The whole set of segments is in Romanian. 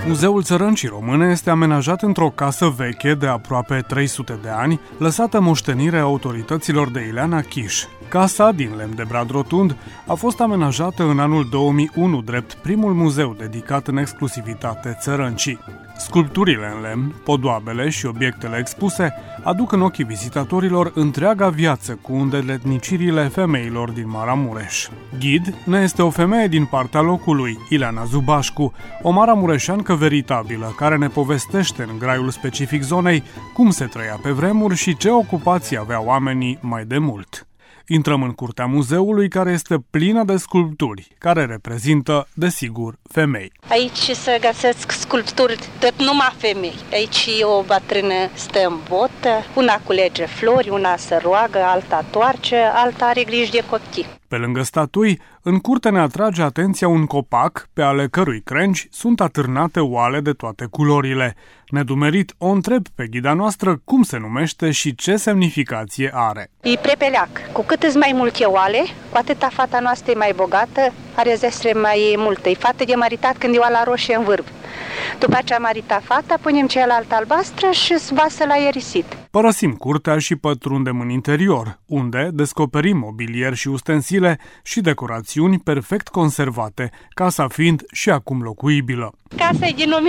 Muzeul Țărăncii Române este amenajat într-o casă veche de aproape 300 de ani, lăsată moștenire autorităților de Ileana Chiș. Casa, din lemn de brad rotund, a fost amenajată în anul 2001 drept primul muzeu dedicat în exclusivitate țărăncii. Sculpturile în lemn, podoabele și obiectele expuse aduc în ochii vizitatorilor întreaga viață cu îndeletnicirile femeilor din Maramureș. Ghid ne este o femeie din partea locului, Ileana Zubașcu, o maramureșeancă veritabilă, care ne povestește în graiul specific zonei cum se trăia pe vremuri și ce ocupații aveau oamenii mai de mult. Intrăm în curtea muzeului, care este plină de sculpturi, care reprezintă, desigur, femei. Aici se găsesc sculpturi tot numai femei. Aici o bătrână stă în botă, una culege flori, una se roagă, alta toarce, alta are grijă de copii. Pe lângă statui, în curte ne atrage atenția un copac pe ale cărui crengi sunt atârnate oale de toate culorile. Nedumerit o întreb pe ghida noastră cum se numește și ce semnificație are. E prepeleac. Cu cât îți mai multe oale, cu atâta fata noastră e mai bogată, are zestre mai multe. E fată de maritat când e oala roșie în vârf. După ce a maritat fata, punem cealaltă albastră și vasă la ierisit. Părăsim curtea și pătrundem în interior, unde descoperim mobilier și ustensile și decorațiuni perfect conservate, casa fiind și acum locuibilă. Casa e din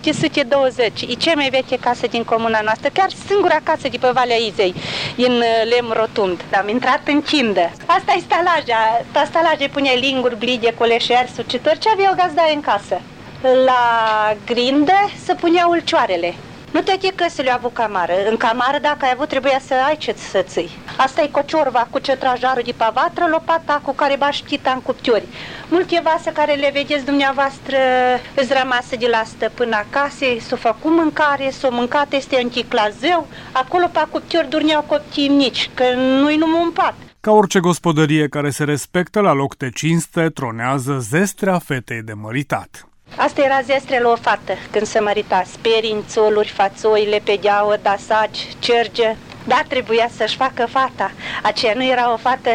1720, e cea mai veche casă din comuna noastră, chiar singura casă de pe Valea Izei, în lemn rotund. Am intrat în cindă. Asta e stalaja. Pe stalaje punea linguri, blide, coleșeri, sucitori, ce aveau gazdaie în casă. La grindă se puneau ulcioarele. Nu toate căsile au avut camară. În camară, dacă ai avut, trebuia să ai ce să ții. Asta e cociorva cu cetrajarul de pe vatră, lopata cu care bașchita în cuptiori. Multe vase care le vedeți dumneavoastră îți rămasă de la stăpâna casei, s-o făcut mâncare, s-o mâncat este în chiclazeu, acolo pe cuptiori durneau copii mici, că nu-i numai un pat. Ca orice gospodărie care se respectă, la loc de cinste tronează zestrea fetei de măritat. Asta era zestrele o fată când se mărita. Sperini, țoluri, fațoi, lepegheaua, dasagi, cerge. Da, trebuia să-și facă fata. Aceea nu era o fată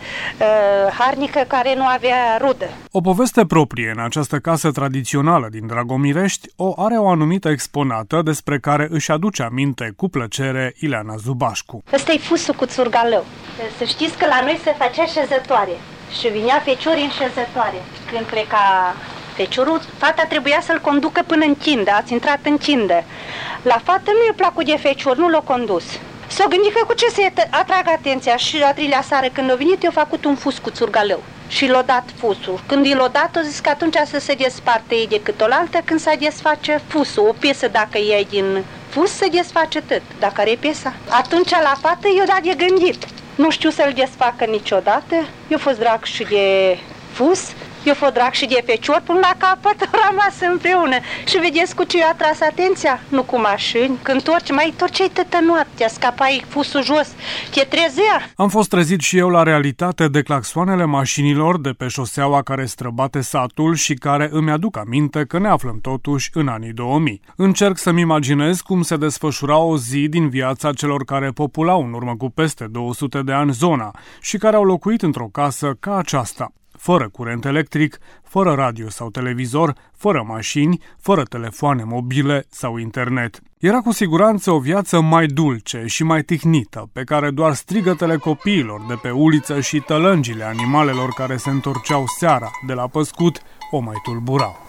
harnică care nu avea rudă. O poveste proprie în această casă tradițională din Dragomirești o are o anumită exponată despre care își aduce aminte cu plăcere Ileana Zubașcu. Ăsta e fusul cu țurgalău. Să știți că la noi se facea șezătoare și vinea feciori în șezătoare. Când pleca feciorul, fata trebuia să-l conducă până în cindă, ați intrat în cindă. La fată nu i-a plăcut de fecior, nu l-a condus. S-a gândit că cu ce să atragă atenția și a treilea seară când a venit, i-a făcut un fus cu țurgalău și l-a dat fusul. Când i l-a dat, a zis că atunci să se desparte ei decât olaltă când se desface fusul. O piesă dacă iei din fus, se desface tot. Dacă are piesa. Atunci la fată i-a dat de gândit. Nu știu să-l desfacă niciodată. Eu fost drag și de fus. Eu fost drag și de fecior, până la capăt au rămas împreună. Și vedeți cu ce i-a tras atenția? Nu cu mașini. Când torceai tătă noaptea, scapai fusul jos, te trezea. Am fost trezit și eu la realitate de claxoanele mașinilor de pe șoseaua care străbate satul și care îmi aduc aminte că ne aflăm totuși în anii 2000. Încerc să-mi imaginez cum se desfășura o zi din viața celor care populau în urmă cu peste 200 de ani zona și care au locuit într-o casă ca aceasta. Fără curent electric, fără radio sau televizor, fără mașini, fără telefoane mobile sau internet. Era cu siguranță o viață mai dulce și mai tihnită, pe care doar strigătele copiilor de pe uliță și tălângile animalelor care se întorceau seara de la păscut o mai tulburau.